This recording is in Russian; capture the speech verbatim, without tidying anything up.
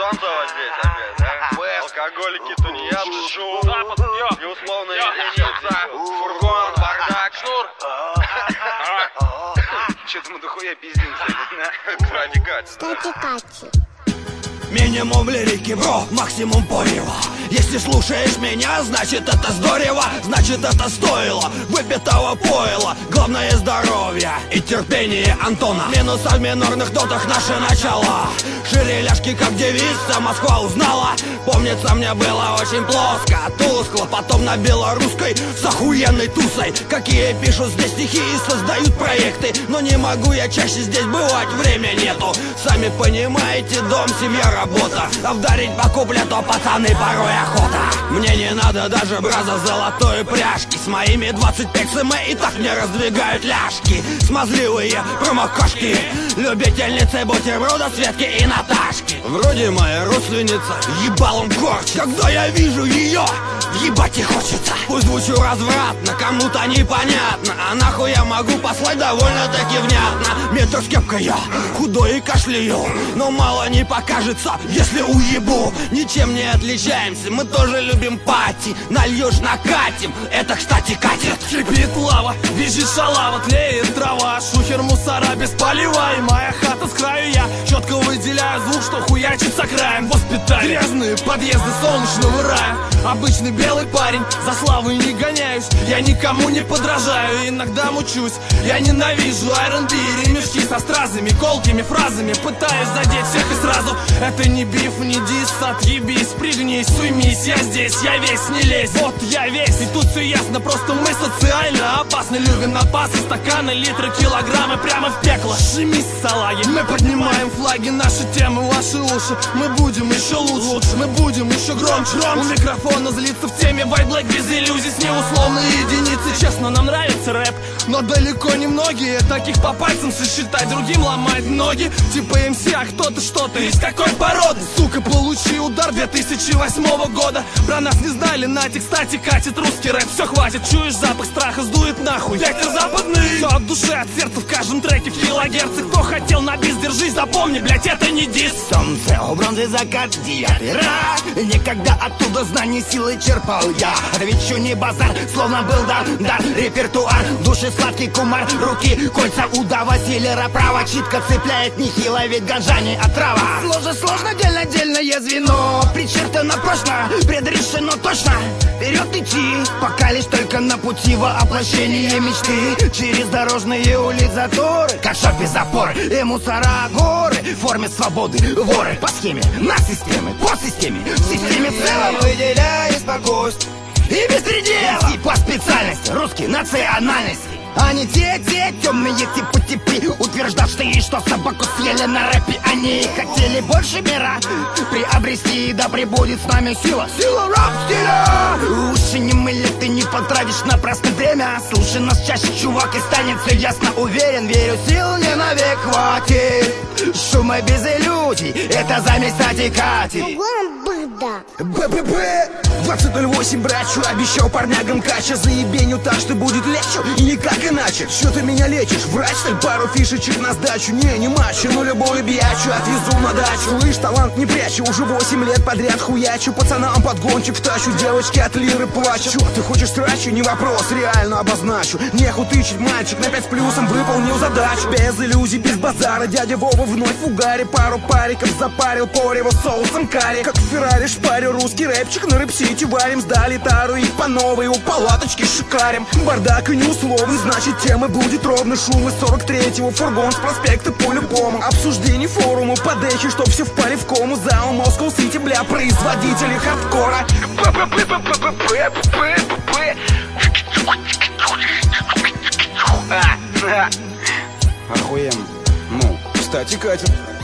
потанцевать здесь опять, да? Алкоголики, тунеядцы, шум, неусловная единица, фургон, бардак, шнур. Че-то мы дохуя пиздим сегодня. Кстати, Катя. Кстати, Катя. Минимум лирики, бро, максимум порева. Если слушаешь меня, значит это здорово. Значит это стоило выпитого пойла. Главное здоровье и терпение Антона. Минуса в минорных нотах наше начало. Шире ляжки как девица, Москва узнала. Помнится, мне было очень плоско, тускло. Потом на белорусской с охуенной тусой. Какие пишут здесь стихи и создают проекты. Но не могу я чаще здесь бывать, время нету. Сами понимаете, дом, семья, работа. А вдарить по куплету, пацаны, порой охота. Мне не надо даже браза золотой пряжки. С моими двадцать пять см и так мне раздвигают ляжки. Смазливые промокашки, любительницы бутерброда Светки и Наташки. Вроде моя родственница, ебалом корчит. Когда я вижу ее, ебать и хочется. Пусть звучу развратно, кому-то непонятно. А нахуй я могу послать довольно-таки внятно. Метр с кепкой я, худой и кашляю. Но мало не покажется, если уебу. Ничем не отличаемся, мы тоже любим пати. Нальешь, накатим, это, кстати, катит. Кипит лава, визжит шалава, тлеет трава. Шухер мусора без полива. И моя хата с краю, я четко выделяю звук, что хуячится краем. Воспитание, грязные подъезды солнечного рая. Обычный белый парень, за славой не гоняюсь. Я никому не подражаю, иногда мучусь. Я ненавижу ар энд би, ремешки со стразами, колкими фразами. Пытаюсь задеть всех и сразу. Это не биф, не дисс, отъебись, пригнись, уймись. Я здесь, я весь, не лезь. Вот я весь, и тут все ясно. Просто мы социально опасны. Любим напасы, стаканы, литры, килограммы прямо в пекло. Шимись, салаги. Мы поднимаем флаги, наши темы, ваши уши. Мы будем еще лучше, мы будем еще громче. У микрофона злится в теме White Black без иллюзий. С неусловной единицы. Честно, нам нравится рэп, но далеко не многие. Таких по пальцам сосчитать, другим ломать ноги. Типа эм си, а кто-то что-то из какой породы. Сука, получи удар две тысячи восьмого года. Про нас не знали, Нати, кстати, катит русский рэп. Все, хватит, чуешь запах страха, сдует нахуй. Ветер западный, все от души, от сердца в каждом треке в килогерцы. Кто хотел на бис, держись, запомни, блять, это не дис. Солнце у бронзы закат, девятый раз. Никогда оттуда знаний силы черпал я. Отвечу не базар, словно был дар, дар, репертуар. Души сладкий кумар, руки, кольца удава, силера права. Читка цепляет нехило, ведь ганжа не отрава. Сложно, сложно, дельно, дельное звено. Причертано прочно, предрешено точно. Вперед идти, пока лишь только на пути воплощения мечты. Через дорожные улицы заторы, как шаг без опоры. И мусора горы, в форме свободы воры. По схеме, на системе, по системе, в системе в целом. Выделяя спокойствие и беспредел. И по специальности, русский национальности. А не те, те темные типы типы, утверждавшие, что собаку съели на рэпе. Они хотели больше мира приобрести, да пребудет с нами сила. Сила рэп-стиля. Уши не мыли, ты не потратишь напрасно время. Слушай нас чаще, чувак, и станет все ясно. Уверен, верю, сил не навек хватит. Шума без иллюзий, это замесь Тати Кати. БББ двадцать ноль восемь, брачу, обещал парнягам кача. Заебеню так, что будет легче и никак иначе. Что ты меня лечишь? Врач, так пару фишечек на сдачу. Не, не мачо, но любую бьячу отвезу на дачу. Слышь, талант не прячу, уже восемь лет подряд хуячу. Пацанам подгончик втащу, девочки от лиры плачут. Чё, ты хочешь срачу? Не вопрос, реально обозначу. Неху тычить, мальчик, на пять с плюсом выполнил задачу. Без иллюзий, без базара, дядя Вова вновь в угаре. Пару париков запарил, порево соусом карри. Как в Феррари шпарю, русский рэпчик на рэп-сити варим. Сдали тару и по новой у палаточки шикарим. Бардак и не условный, значит тема будет ровно. Шум из сорок третьего, фургон с проспекта по-любому. Обсуждение форуму, подехи, чтоб все впали в кому. Зал Москва Сити, бля, производители хардкора. Охуенно. Ну, кстати, катит.